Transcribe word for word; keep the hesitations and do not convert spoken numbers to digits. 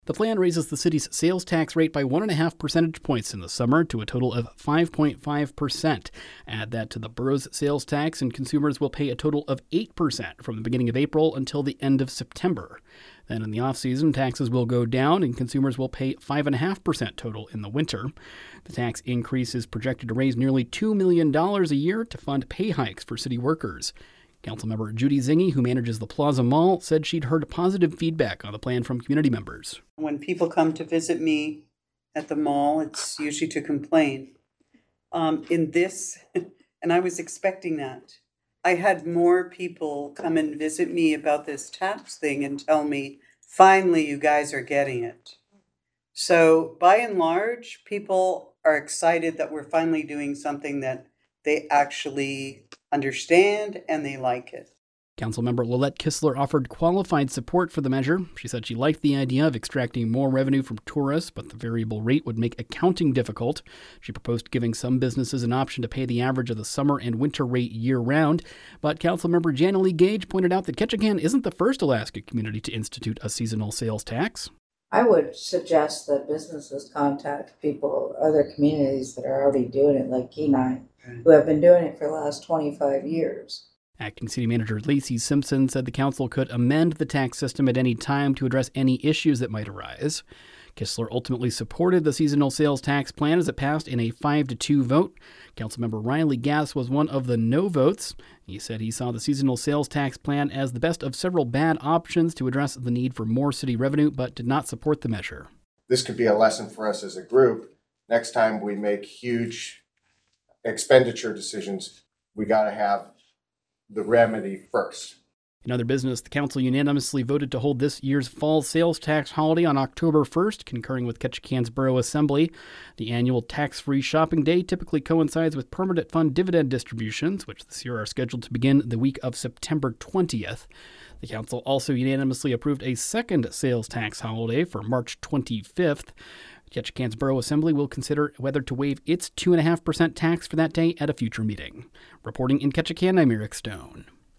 The plan raises the city's sales tax rate by one and a half percentage points in the summer to a total of five point five percent. Add that to the borough's sales tax, and consumers will pay a total of eight percent from the beginning of April until the end of September. Then in the off-season, taxes will go down, and consumers will pay five point five percent total in the winter. The tax increase is projected to raise nearly two million dollars a year to fund pay hikes for city workers. Councilmember Judy Zingy, who manages the Plaza Mall, said she'd heard positive feedback on the plan from community members. When people come to visit me at the mall, it's usually to complain. Um, in this, and I was expecting that, I had more people come and visit me about this tax thing and tell me, finally, you guys are getting it. So by and large, people are excited that we're finally doing something that they actually understand and they like it. Councilmember Lillette Kistler offered qualified support for the measure. She said she liked the idea of extracting more revenue from tourists, but the variable rate would make accounting difficult. She proposed giving some businesses an option to pay the average of the summer and winter rate year-round. But Councilmember Janilee Gage pointed out that Ketchikan isn't the first Alaska community to institute a seasonal sales tax. I would suggest that businesses contact people, other communities that are already doing it, like Kenai, who have been doing it for the last twenty-five years. Acting City Manager Lacey Simpson said the council could amend the tax system at any time to address any issues that might arise. Kistler ultimately supported the seasonal sales tax plan as it passed in a five to two vote. Councilmember Riley Gass was one of the no votes. He said he saw the seasonal sales tax plan as the best of several bad options to address the need for more city revenue, but did not support the measure. This could be a lesson for us as a group. Next time we make huge expenditure decisions, we got to have the remedy first. In other business, the council unanimously voted to hold this year's fall sales tax holiday on October first, concurring with Ketchikan's Borough Assembly. The annual tax-free shopping day typically coincides with permanent fund dividend distributions, which this year are scheduled to begin the week of September twentieth. The council also unanimously approved a second sales tax holiday for March twenty-fifth. Ketchikan's Borough Assembly will consider whether to waive its two point five percent tax for that day at a future meeting. Reporting in Ketchikan, I'm Eric Stone.